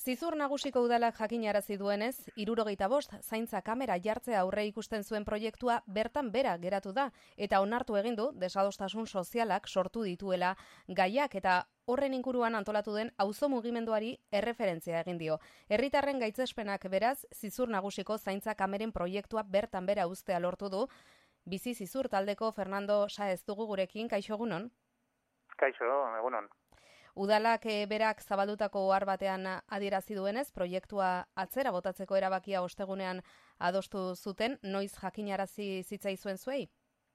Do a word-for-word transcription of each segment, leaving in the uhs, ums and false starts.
Zizur nagusiko udalak jakinarazi duenez, hirurogeita bost zaintza kamera jartzea aurre ikusten zuen proiektua bertan bera geratu da, eta onartu egin du desadostasun sozialak sortu dituela gaiak eta horren inguruan antolatu den auzo mugimenduari erreferentzia egin dio. Herritarren gaitzespenak beraz, Zizur nagusiko zaintza kameren proiektua bertan bera uztea lortu du. Bizi Zizur taldeko Fernando Saez dugu gurekin, kaixo egunon? Kaixo, egunon. Udalak e, berak zabaldutako ohar batean adierazi duenez, proiektua atzera botatzeko erabakia ostegunean adostu zuten, noiz jakinarazi zitzaizuen zuei?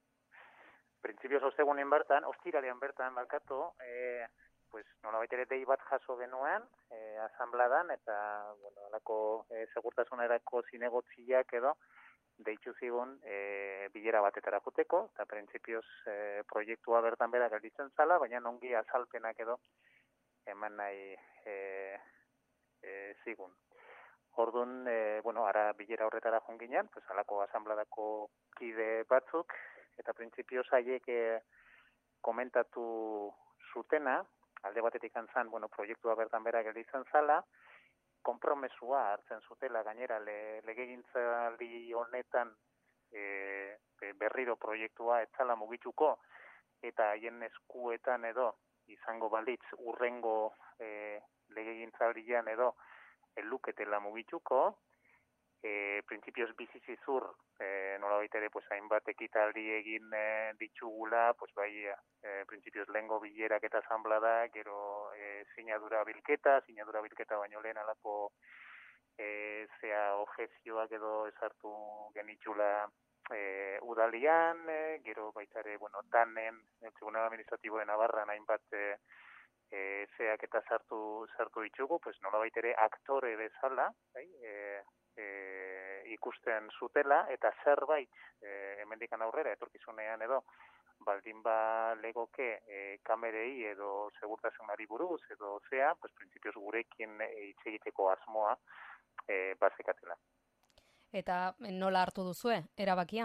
Printzipioz ostegunen bertan, ostiralean bertan barkatu, e, pues nolabait ere dei bat jaso genuen, e, asambladan, eta, bueno, alako e, segurtasunerako zinegotziak edo, deitu zigun e, bilera batetara joteko, eta printzipioz e, proiektua bertan bera gelditzen zala, baina ongi azalpenak edo eman nahi e, e, zigun. Orduan, e, bueno, ara bilera horretara joan ginen, pues alako asambladako kide batzuk, eta printzipioz haiek e, komentatu zutena, alde batetik antzan, bueno, proiektua bertan bera gelditzen zala, konpromesua hartzen zutela gainera le, legegintzaldi honetan e, berriro proiektua etzala mugituko eta haien eskuetan edo izango balitz urrengo e, legegintzaldian edo eluketela mugituko, e, printzipioz Bizi Zizur e, nolabait ere pues, hainbat ekitaldi egin e, ditugula, pues, bai e, printzipioz lehengo bilerak eta asamblada, gero e, sinadura bilketa, sinadura bilketa baino lehen alako e, zea ojezioak edo esartu genitxula e, udalian, e, gero baitare, bueno, danen, el Tribunal Administratibo de Navarra, hainbat e, e, zeak eta sartu, sartu ditugu, pues nolabait ere aktore bezala, bai, e, e, ikusten zutela, eta zerbait e, hemendikan aurrera, etorkizunean edo, baldin ba legoke e, kamerei edo segurtasunari buruz, edo zea, pues printzipioz gurekin hitz egiteko asmoa e, bazekatela. Eta nola hartu duzue, erabakia?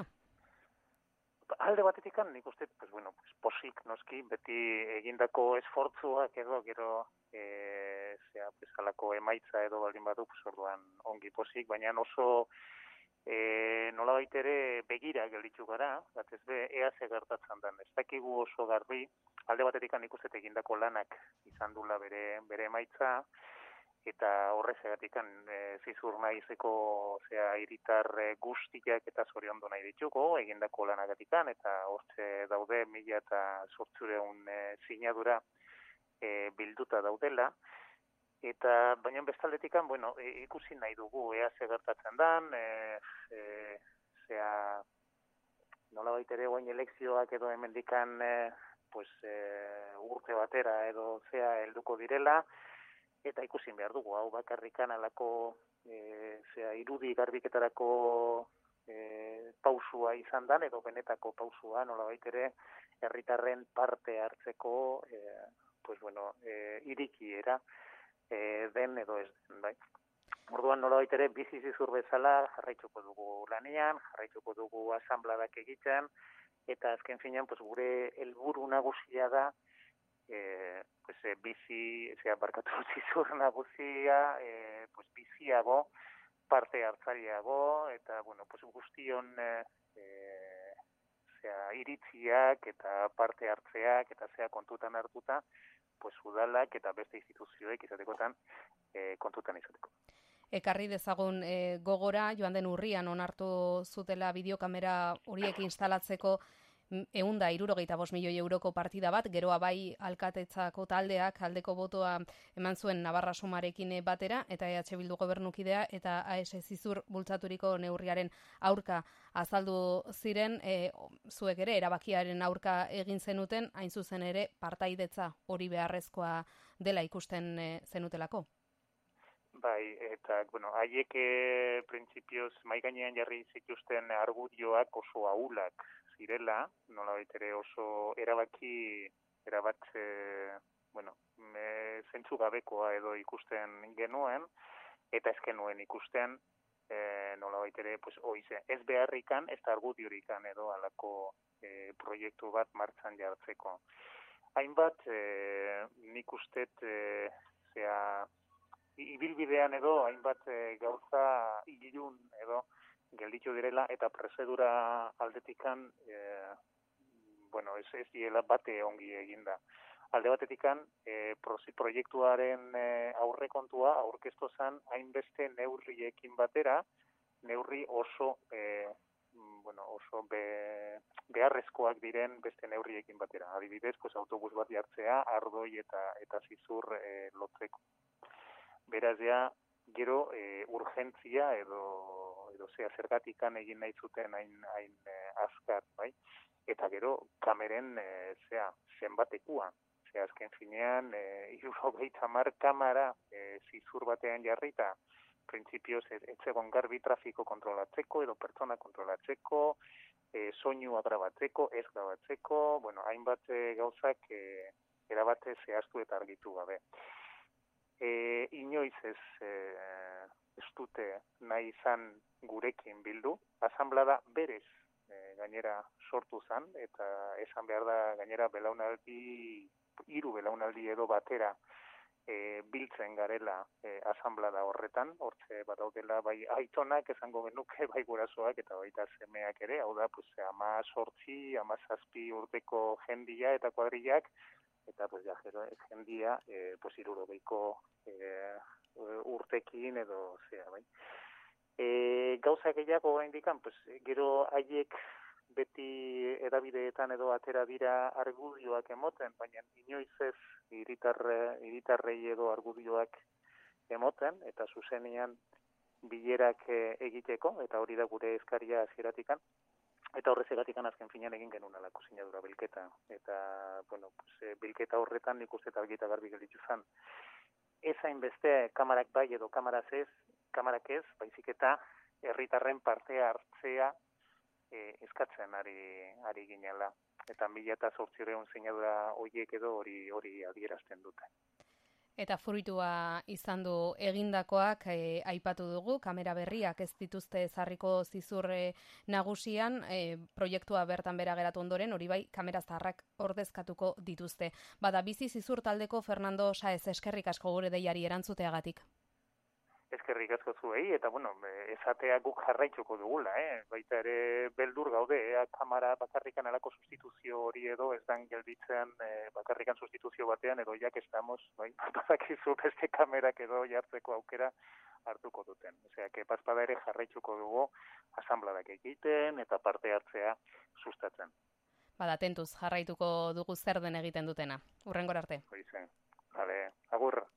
Alde batetik nik uste, pues, bueno, pues, posik noski, beti egindako esfortzuak edo, gero, e, zea, pues, alako emaitza edo baldin badu, pues, orduan ongi posik, baina oso e, nolabait ere begira gelditu gara, batez be, ea ze gertatzen den. Ez dakigu oso garbi, alde batetik nik uste egindako lanak izan dula bere, bere emaitza, eta horrezegatik e, Zizur naizeko zea hiritar e, guztiak eta zoriondu nahi dituko, egindako lanagatikan, eta hortze daude mila eta zortzureun e, sinadura e, bilduta daudela, eta baina bestaldetikan, bueno, e, ikusi nahi dugu, ea ze gertatzen dan, e, e, zea nolabait ere guain elekzioak edo hemendikan e, pues, e, urte batera edo zea helduko direla, eta ikusi behar dugu, hau bakarrikan alako e, zea, irudi garbiketarako e, pausua izan dan, edo benetako pausua, nolabait ere, herritarren parte hartzeko, e, pues bueno, e, irikiera e, den edo ez den, bai. Orduan nolabait ere, Bizi Zizur bezala jarraituko dugu lanean, jarraituko dugu asambladak egiten, eta azken finean, pues, gure helburu nagusia da, Eh, pues, eh, bizi, zera, barkatu Zizur nagusia, eh, pues, biziago, parte hartzaileago, eta, bueno, pues, guztion eh, eh, zera, iritziak eta parte hartzeak eta zea kontutan hartuta, pues, udalak eta beste instituzioek izatekotan eh, kontutan izateko. Ekarri dezagun e, gogora, joan den urrian onartu zutela bideokamera horiek instalatzeko eunda hirurogeita bost milioi euroko partida bat, geroa bai alkatetzako taldeak aldeko botoa eman zuen Navarra Sumarekin batera, eta E H Bildu gobernukidea eta A S Zizur bultzaturiko neurriaren aurka azaldu ziren, e, zuek ere erabakiaren aurka egin zenuten, hain zuzen ere partaidetza hori beharrezkoa dela ikusten e, zenutelako. Bai, eta, bueno, haiek e, printzipioz maigainean jarri zituzten argudioak oso ahulak zirela, nolabait ere oso erabaki, erabat, e, bueno, e, zentzu gabekoa edo ikusten genuen, eta ez genuen ikusten, e, nolabait ere, pues, oize, ez beharrikan, ez da argudiorikan edo alako e, proiektu bat martxan jartzeko. Hainbat, e, nik ustet, e, zea, ibilbidean edo hainbat e, gauza ilun edo gelditu direla eta prozedura aldetikan e, bueno, ez ez diela bate ongi eginda. Alde batetikan e, proiektuaren e, aurrekontua aurkeztu zen hainbeste neurriekin batera, neurri oso e, bueno, oso be, beharrezkoak diren beste neurriekin batera. Adibidez, pues autobus bat jartzea, ardoi eta eta zizur e, lotzeko. Beraz ja, gero e, urgentzia edo edo zea zergatikan egin nahi zuten hain hain e, azkar, bai? Eta gero kameren e, zea zenbatekua. Zea azken finean e, hirurogeita hamar kamera e, zizur batean jarrita, printzipioz ez egon garbi trafiko kontrolatzeko edo pertsona kontrolatzeko, e, soinua grabatzeko, ez grabatzeko, bueno, hainbat e, gauzak e, erabate zehaztu eta argitu gabe. E, inoiz ez, e, ez dute nahi izan gurekin bildu, asanblada berez e, gainera sortu zen, eta esan behar da gainera belaunaldi, hiru belaunaldi edo batera E, biltzen garela e, asanblada horretan, hortze badaudela bai aitonak esango genuke, bai gurasoak eta baita semeak ere, hau da, pues, ama sortzi, ama zazpi urteko jendia eta kuadrillak, eta pues, ja, jero, jendia, e, pues, irurogeiko e, urtekin edo zea, bai. E, gauza gehiago oraindikan, pues, gero haiek beti edabideetan edo atera dira argudioak emoten, baina inoiz ez hiritarre, hiritarrei edo argudioak emoten, eta zuzenean bilerak egiteko, eta hori da gure eskaria hasieratik, eta horrezegatikan azken finean egin genuen alako sinadura bilketa. Eta, bueno, pues, bilketa horretan nik uste eta argita garbi gelditu zen. Ez hainbeste kamarak bai edo kamaraz ez, kamarak ez, baizik eta herritarren parte hartzea E, eskatzen ari, ari ginela. Eta mila eta zortzireun sinadura horiek edo hori hori adierazten dute. Eta fruitua izan du egindakoak e, aipatu dugu, kamera berriak ez dituzte ezarriko zizurre nagusian, e, proiektua bertan bera geratu ondoren, hori bai kamera zaharrak ordezkatuko dituzte. Bada bizi zizur taldeko Fernando Saez, eskerrik asko gure deiari erantzuteagatik. Eskerrik asko zuei, eta bueno, esatea guk jarraituko dugula, eh? Baita ere beldur gaude, ea kamera bakarrikan alako sustituzio hori edo ez dan gelditzen eh, bakarrikan sustituzio batean, edo jak estamos, bai, bazakizu beste kamerak edo jartzeko aukera hartuko duten. Osea, que paspada ere jarraituko dugu asanbladak egiten eta parte hartzea sustatzen. Bada, tentuz jarraituko dugu zer den egiten dutena. Hurrengora arte. Hoize. Vale, agur.